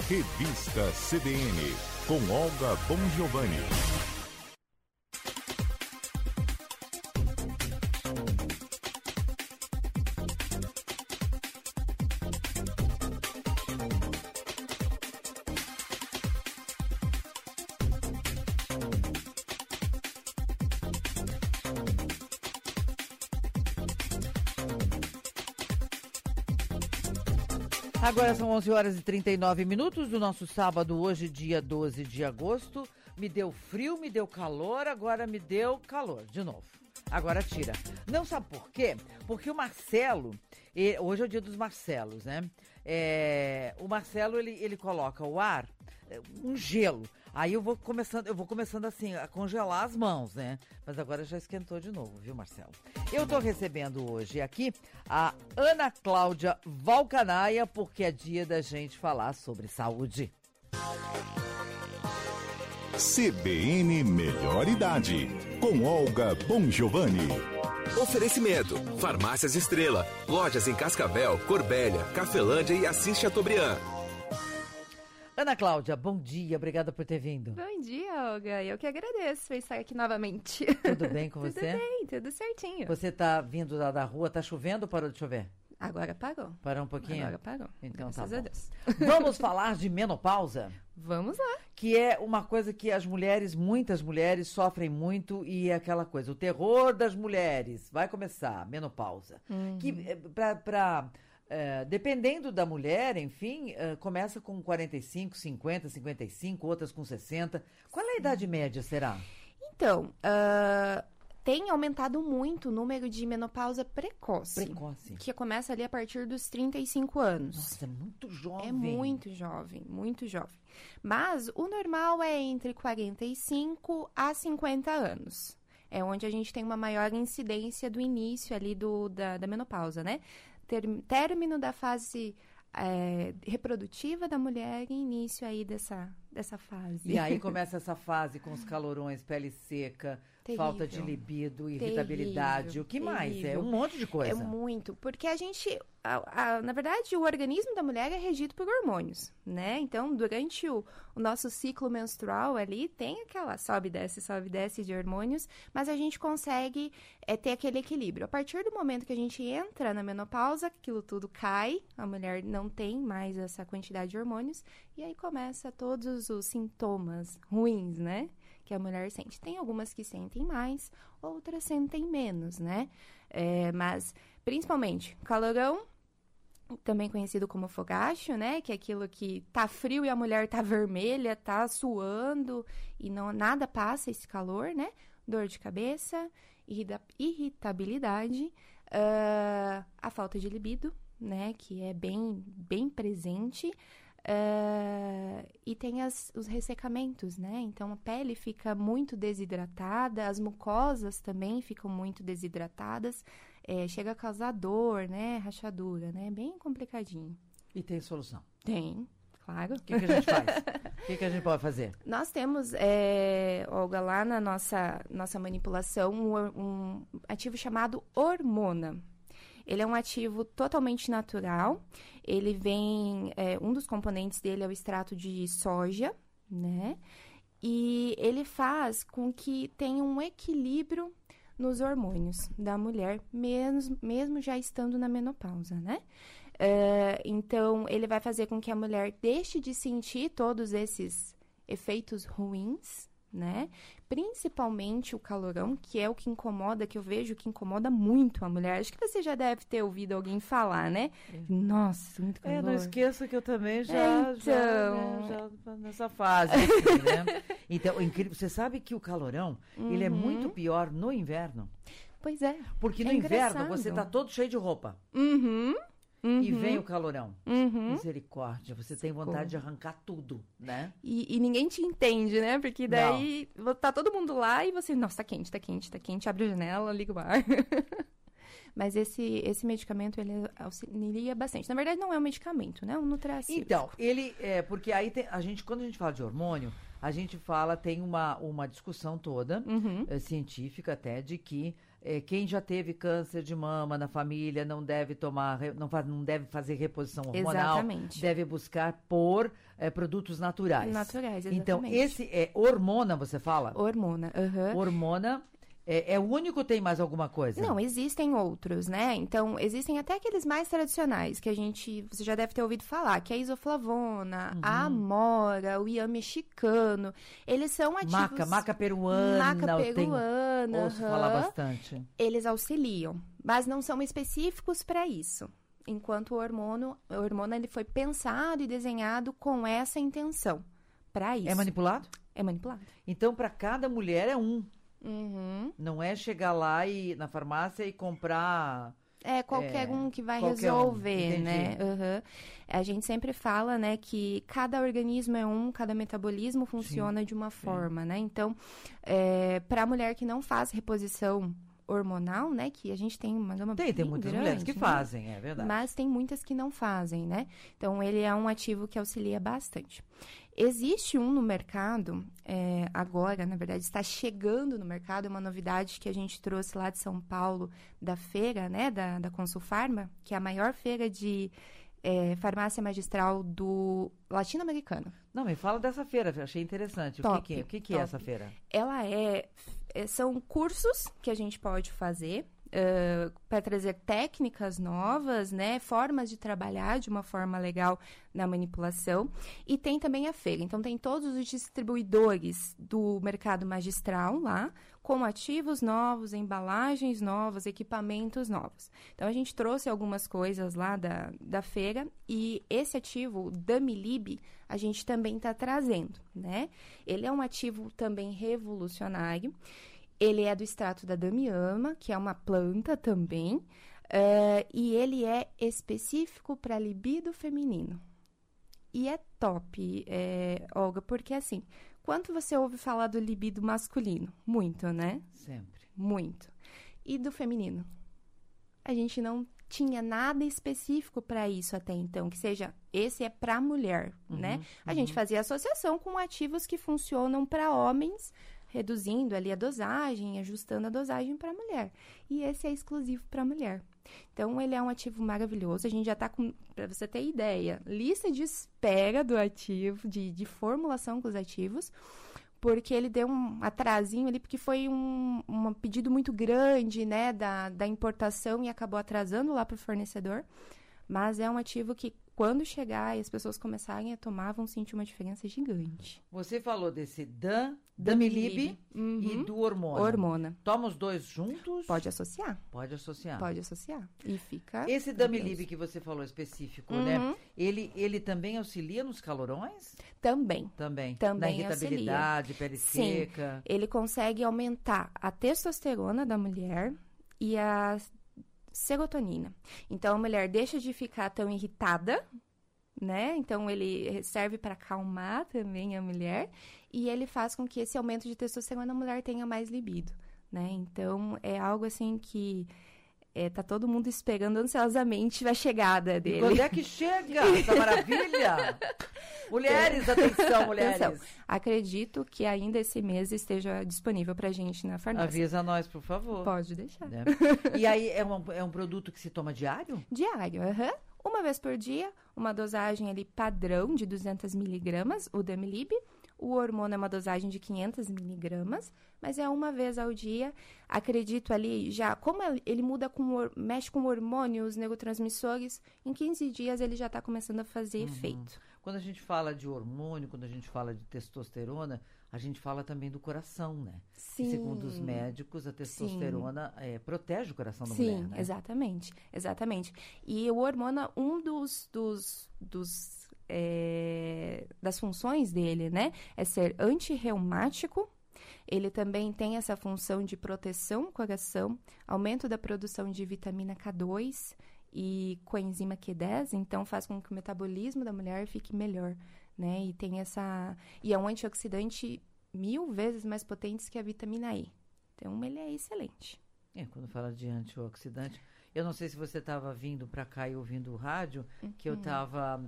Revista CBN, com Olga Bongiovanni. Agora são 11 horas e 39 minutos do nosso sábado, hoje, dia 12 de agosto. Me deu frio, me deu calor, agora me deu calor de novo. Agora tira. Não sabe por quê? Porque o Marcelo, hoje é o dia dos Marcelos, né? O Marcelo, ele coloca o ar, um gelo. Aí eu vou começando assim, a congelar as mãos, né? Mas agora já esquentou de novo, viu, Marcelo? Eu tô recebendo hoje aqui a Ana Cláudia Valcanaia, porque é dia da gente falar sobre saúde. CBN Melhor Idade, com Olga Bongiovanni. Oferecimento: Farmácias Estrela, lojas em Cascavel, Corbélia, Cafelândia e Assis Chateaubriand. Ana Cláudia, bom dia, obrigada por ter vindo. Bom dia, Olga, eu que agradeço por estar aqui novamente. Tudo bem com você? Tudo bem, tudo certinho. Você tá vindo lá da rua, tá chovendo ou parou de chover? Agora parou. Parou um pouquinho? Agora parou. Então graças tá bom. a Deus. Vamos falar de menopausa? Vamos lá. Que é uma coisa que muitas mulheres sofrem muito e é aquela coisa, o terror das mulheres. Vai começar, menopausa. Que dependendo da mulher, enfim, começa com 45, 50, 55, outras com 60. Qual é a idade média, será? Então, tem aumentado muito o número de menopausa precoce. Precoce. Que começa ali a partir dos 35 anos. Nossa, é muito jovem. É muito jovem, muito jovem. Mas o normal é entre 45 a 50 anos. É onde a gente tem uma maior incidência do início ali da menopausa, né? Término da fase reprodutiva da mulher e início aí dessa fase. E aí começa essa fase com os calorões, pele seca, terrível, falta de libido, irritabilidade. Terrível, O que mais? É terrível. um monte de coisa. É muito, porque a gente, na verdade, o organismo da mulher é regido por hormônios, né? Então, durante o nosso ciclo menstrual ali, tem aquela sobe e desce de hormônios, mas a gente consegue ter aquele equilíbrio. A partir do momento que a gente entra na menopausa, aquilo tudo cai, a mulher não tem mais essa quantidade de hormônios, e aí começa todos os sintomas ruins, né? Que a mulher sente. Tem algumas que sentem mais, outras sentem menos, né? Mas, principalmente, calorão, também conhecido como fogacho, né? Que é aquilo que tá frio e a mulher tá vermelha, tá suando e nada passa esse calor, né? Dor de cabeça, irritabilidade, a falta de libido, né? Que é bem presente. E tem os ressecamentos, né? Então, a pele fica muito desidratada, as mucosas também ficam muito desidratadas, chega a causar dor, né? Rachadura, né? Bem complicadinho. E tem solução? Tem, claro. O que a gente faz? O que a gente pode fazer? Nós temos, Olga, lá na nossa manipulação, um ativo chamado hormona. Ele é um ativo totalmente natural. Ele vem... um dos componentes dele é o extrato de soja, né? E ele faz com que tenha um equilíbrio nos hormônios da mulher, mesmo já estando na menopausa, né? Então, ele vai fazer com que a mulher deixe de sentir todos esses efeitos ruins, né? Principalmente o calorão, que é o que incomoda, que eu vejo que incomoda muito a mulher. Acho que você já deve ter ouvido alguém falar, né? Nossa, muito calor. Não esqueça que eu também já nessa fase, assim, né? Então, incrível. Você sabe que o calorão, ele é muito pior no inverno? Pois é. Porque no inverno você tá todo cheio de roupa. E vem o calorão. Misericórdia, você tem vontade de arrancar tudo, né? E ninguém te entende, né? Porque daí tá todo mundo lá e você... Nossa, tá quente, abre a janela, liga o ar. Mas esse medicamento, ele auxilia bastante. Na verdade, não é um medicamento, né? É um nutracêutico. Então, ele... porque aí quando a gente fala de hormônio, a gente tem uma discussão toda, científica até, de que quem já teve câncer de mama na família não deve não deve fazer reposição hormonal. Exatamente. Deve buscar por produtos naturais. Naturais, exatamente. Então, esse é hormona, você fala? Hormona, Hormona é o único ou tem mais alguma coisa? Não, existem outros, né? Então, existem até aqueles mais tradicionais, que você já deve ter ouvido falar, que é a isoflavona, a amora, o iam mexicano. Eles são ativos... Maca peruana. Ouço falar bastante. Eles auxiliam, mas não são específicos para isso. Enquanto o hormônio ele foi pensado e desenhado com essa intenção, para isso. É manipulado? É manipulado. Então, para cada mulher é um. Uhum. Não é chegar lá na farmácia e comprar... Qualquer um que vai qualquer resolver, um. né? A gente sempre fala, né, que cada organismo é cada metabolismo funciona de uma forma, né? Então, para a mulher que não faz reposição hormonal, né, que a gente tem uma gama tem muitas mulheres que fazem, é verdade. Mas tem muitas que não fazem, né? Então, ele é um ativo que auxilia bastante. Existe um no mercado, agora, na verdade, está chegando no mercado, é uma novidade que a gente trouxe lá de São Paulo, da feira, né, da Consulfarma, que é a maior feira de farmácia magistral do latino-americano. Não, me fala dessa feira, achei interessante. O que é essa feira? Ela são cursos que a gente pode fazer, para trazer técnicas novas, né, formas de trabalhar de uma forma legal na manipulação, e tem também a feira. Então, tem todos os distribuidores do mercado magistral lá, com ativos novos, embalagens novas, equipamentos novos. Então, a gente trouxe algumas coisas lá da feira, e esse ativo, o Damilib, a gente também está trazendo, né? Ele é um ativo também revolucionário. Ele é do extrato da damiama, que é uma planta também, e ele é específico para libido feminino. E é top, Olga, porque assim, quanto você ouve falar do libido masculino? Muito, né? Sempre. Muito. E do feminino? A gente não tinha nada específico para isso até então, que seja, esse é para mulher, né? A gente fazia associação com ativos que funcionam para homens, reduzindo ali a dosagem, ajustando a dosagem para a mulher. E esse é exclusivo para a mulher. Então, ele é um ativo maravilhoso. A gente já está com, para você ter ideia, lista de espera do ativo, de formulação com os ativos, porque ele deu um atrasinho ali, porque foi um pedido muito grande, né, da importação e acabou atrasando lá para o fornecedor. Mas é um ativo que, quando chegar e as pessoas começarem a tomar, vão sentir uma diferença gigante. Você falou desse Damilib e do Hormona. Hormona. Toma os dois juntos? Pode associar. Pode associar. Pode associar. E fica... Esse Damilib que você falou específico, né? Ele também auxilia nos calorões? Também. Também. Também na irritabilidade, pele seca. Ele consegue aumentar a testosterona da mulher e a serotonina. Então, a mulher deixa de ficar tão irritada, né? Então, ele serve para acalmar também a mulher e ele faz com que esse aumento de testosterona a mulher tenha mais libido, né? Então, é algo assim que tá todo mundo esperando ansiosamente a chegada dele. E quando é que chega essa maravilha? Mulheres, atenção, mulheres. Atenção. Acredito que ainda esse mês esteja disponível pra gente na farmácia. Avisa nós, por favor. Pode deixar. Né? E aí, é um produto que se toma diário? Diário, uma vez por dia, uma dosagem ali padrão de 200 miligramas, o Damilib. O Hormona é uma dosagem de 500 miligramas, mas é uma vez ao dia. Acredito ali já, como ele mexe com hormônios, neurotransmissores, em 15 dias ele já está começando a fazer efeito. Quando a gente fala de hormônio, quando a gente fala de testosterona, a gente fala também do coração, né? Sim. E segundo os médicos, a testosterona protege o coração da mulher, né? Sim, exatamente. E o Hormona, das funções dele, né, é ser antirreumático. Ele também tem essa função de proteção ao coração, aumento da produção de vitamina K2 e coenzima Q10, então faz com que o metabolismo da mulher fique melhor, né? E é um antioxidante 1000 vezes mais potente que a vitamina E. Então, ele é excelente. Quando fala de antioxidante, Eu não sei se você estava vindo para cá e ouvindo o rádio, que eu estava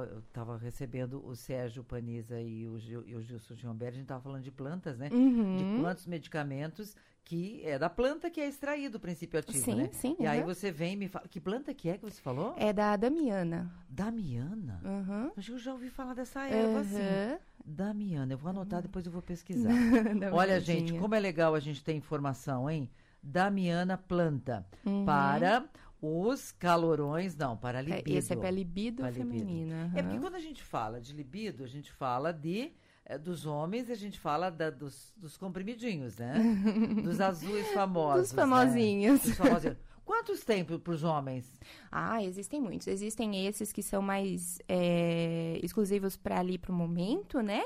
recebendo o Sérgio Paniza e o Gilson Giomberti, a gente estava falando de plantas, né? De quantos medicamentos que é da planta que é extraído o princípio ativo, Sim, né? sim, E aí você vem e me fala, que planta que é que você falou? É da Damiana. Damiana? Uhum. Acho que eu já ouvi falar dessa erva, assim. Damiana, eu vou anotar, depois eu vou pesquisar. Olha, gente, como é legal a gente ter informação, hein? Damiana planta para os calorões, não, para a libido. Esse é para libido feminina. É porque quando a gente fala de libido, a gente fala dos homens, a gente fala dos comprimidinhos, né? Dos azuis famosos. Dos famosinhos. Né? Dos famosinhos. Quantos tem para os homens? Existem muitos. Existem esses que são mais exclusivos para ali, para o momento, né?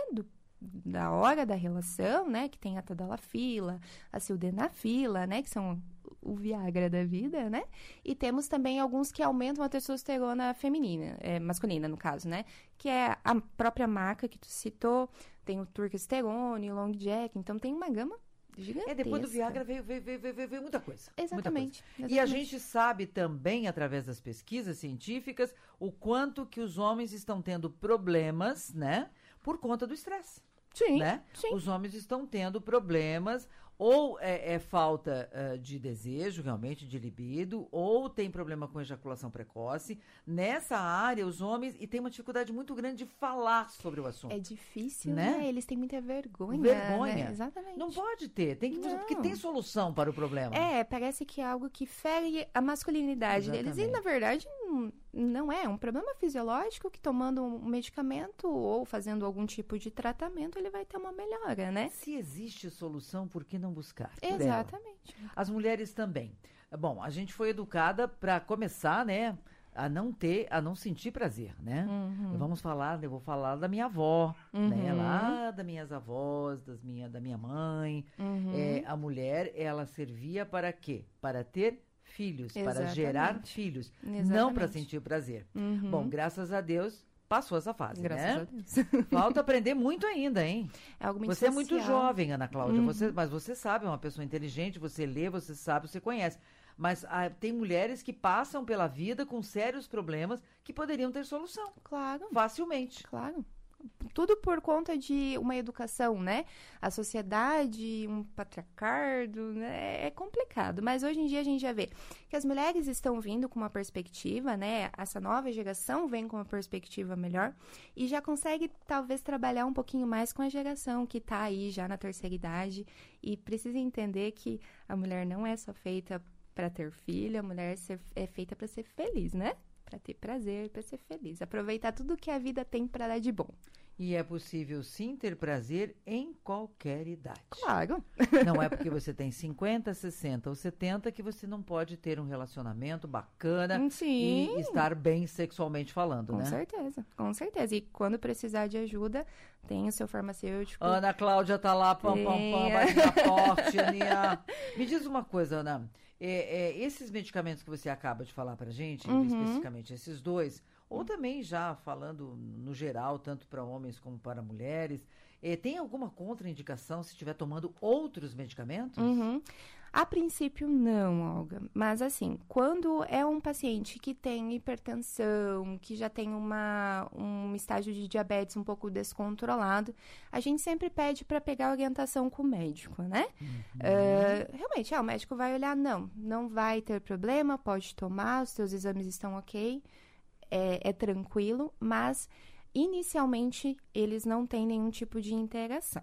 Da hora da relação, né? Que tem a tadalafila, a sildenafila, né? Que são o Viagra da vida, né? E temos também alguns que aumentam a testosterona feminina, masculina, no caso, né? Que é a própria marca que tu citou, tem o turkesterone, o long jack, então tem uma gama gigantesca. Depois do Viagra veio muita coisa. Exatamente, muita coisa. E a gente sabe também, através das pesquisas científicas, o quanto que os homens estão tendo problemas, né? Por conta do estresse. Sim, né? sim. Os homens estão tendo problemas, ou é falta de desejo, realmente, de libido, ou tem problema com ejaculação precoce. Nessa área, os homens, e tem uma dificuldade muito grande de falar sobre o assunto. É difícil, né? Eles têm muita vergonha. Né? Exatamente. Não pode ter, porque tem solução para o problema. Parece que é algo que fere a masculinidade deles, e na verdade não é um problema fisiológico que tomando um medicamento ou fazendo algum tipo de tratamento, ele vai ter uma melhora, né? Se existe solução, por que não buscar? Exatamente. As mulheres também. Bom, a gente foi educada para começar, né, a não sentir prazer, né? Eu vou falar da minha avó, né, lá das minhas avós, da minha mãe. A mulher, ela servia para quê? Para ter filhos, para gerar filhos, não para sentir prazer. Bom, graças a Deus, passou essa fase, graças né? a Deus. Falta aprender muito ainda, hein? É algo muito Você social. É muito jovem, Ana Cláudia, mas você sabe, é uma pessoa inteligente, você lê, você sabe, você conhece. Mas tem mulheres que passam pela vida com sérios problemas que poderiam ter solução. Claro. Facilmente. Claro. Tudo por conta de uma educação, né? A sociedade, um patriarcado, né? É complicado. Mas hoje em dia a gente já vê que as mulheres estão vindo com uma perspectiva, né? Essa nova geração vem com uma perspectiva melhor e já consegue, talvez, trabalhar um pouquinho mais com a geração que tá aí já na terceira idade e precisa entender que a mulher não é só feita para ter filho, a mulher é feita para ser feliz, né? Para ter prazer, para ser feliz. Aproveitar tudo que a vida tem para dar de bom. E é possível, sim, ter prazer em qualquer idade. Claro. Não é porque você tem 50, 60 ou 70 que você não pode ter um relacionamento bacana e estar bem sexualmente falando, com né? Certeza, com certeza. E quando precisar de ajuda, tem o seu farmacêutico. Ana Cláudia tá lá, pam, vai na porta, Aninha. Me diz uma coisa, Ana. Esses medicamentos que você acaba de falar pra gente, especificamente esses dois, ou também já falando no geral, tanto para homens como para mulheres, tem alguma contraindicação se estiver tomando outros medicamentos? A princípio, não, Olga. Mas, assim, quando é um paciente que tem hipertensão, que já tem um estágio de diabetes um pouco descontrolado, a gente sempre pede para pegar orientação com o médico, né? Realmente, o médico vai olhar, não vai ter problema, pode tomar, os seus exames estão ok, é tranquilo, mas, inicialmente, eles não têm nenhum tipo de interação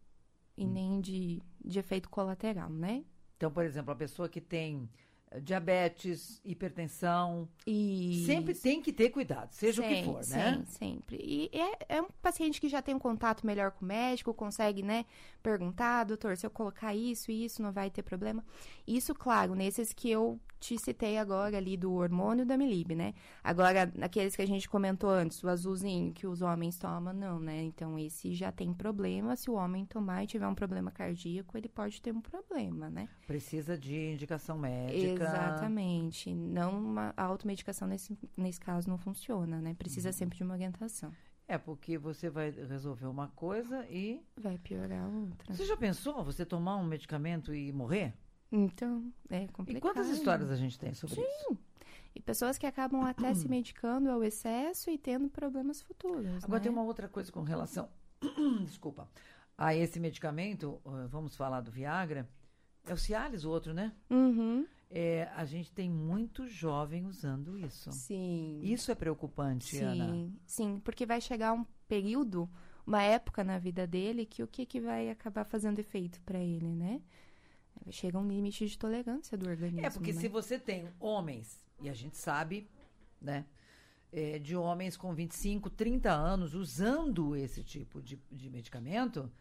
e nem de efeito colateral, né? Então, por exemplo, a pessoa que tem diabetes, hipertensão, sempre tem que ter cuidado, seja o que for, né? Sempre. E é um paciente que já tem um contato melhor com o médico, consegue, né, perguntar, doutor, se eu colocar isso não vai ter problema. Isso, claro, nesses que eu te citei agora ali do hormônio da Milib, né? Agora, naqueles que a gente comentou antes, o azulzinho que os homens tomam, não, né? Então, esse já tem problema. Se o homem tomar e tiver um problema cardíaco, ele pode ter um problema, né? Precisa de indicação médica. Exatamente. A automedicação nesse caso não funciona, né? Precisa sempre de uma orientação. Porque você vai resolver uma coisa e... vai piorar a outra. Você já pensou você tomar um medicamento e morrer? Então, é complicado. E quantas histórias a gente tem sobre isso? E pessoas que acabam até se medicando ao excesso e tendo problemas futuros. Agora né? tem uma outra coisa com relação, desculpa, a esse medicamento, vamos falar do Viagra, é o Cialis, o outro, né? Uhum. A gente tem muito jovem usando isso. Sim. Isso é preocupante, Ana. Sim, porque vai chegar um período, uma época na vida dele que o que vai acabar fazendo efeito para ele, né? Chega um limite de tolerância do organismo. Porque né? se você tem homens, e a gente sabe, né, de homens com 25, 30 anos usando esse tipo de medicamento,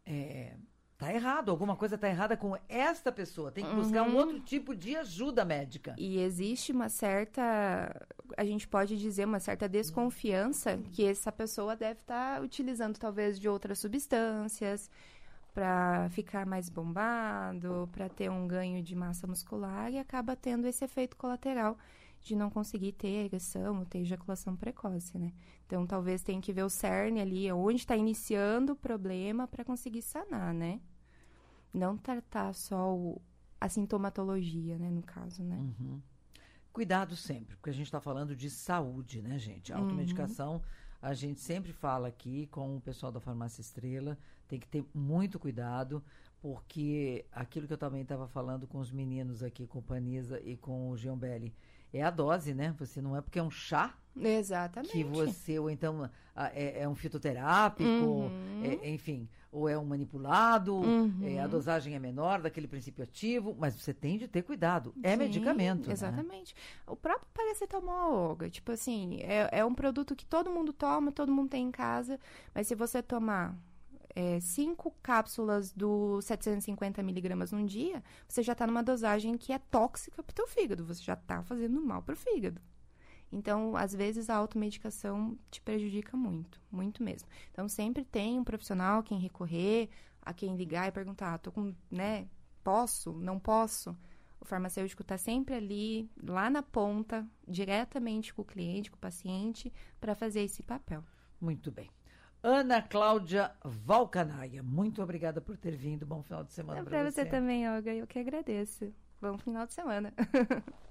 tá errado. Alguma coisa tá errada com esta pessoa. Tem que buscar um outro tipo de ajuda médica. E existe uma certa, a gente pode dizer, uma certa desconfiança que essa pessoa deve estar utilizando talvez de outras substâncias para ficar mais bombado, para ter um ganho de massa muscular e acaba tendo esse efeito colateral de não conseguir ter ereção ou ter ejaculação precoce, né? Então, talvez tenha que ver o cerne ali, onde está iniciando o problema para conseguir sanar, né? Não tratar só a sintomatologia, né, no caso, né? Uhum. Cuidado sempre, porque a gente está falando de saúde, né, gente? A automedicação, a gente sempre fala aqui com o pessoal da Farmácia Estrela, tem que ter muito cuidado, porque aquilo que eu também estava falando com os meninos aqui, com o Panisa e com o Giombelli, é a dose, né? Você não é porque é um chá Exatamente. que você, ou então é um fitoterápico, enfim, ou é um manipulado, a dosagem é menor daquele princípio ativo, mas você tem de ter cuidado. É Sim, medicamento, exatamente. Né? O próprio paracetamol, Olga, tipo assim, é um produto que todo mundo toma, todo mundo tem em casa, mas se você tomar 5 cápsulas do 750 miligramas num dia, você já está numa dosagem que é tóxica para o teu fígado, você já está fazendo mal para o fígado. Então, às vezes, a automedicação te prejudica muito, muito mesmo. Então, sempre tem um profissional a quem recorrer, a quem ligar e perguntar, tô com, né, posso, não posso? O farmacêutico está sempre ali, lá na ponta, diretamente com o cliente, com o paciente, para fazer esse papel. Muito bem. Ana Cláudia Valcanaia, muito obrigada por ter vindo. Bom final de semana para você. Para você também, Olga. Eu que agradeço. Bom final de semana.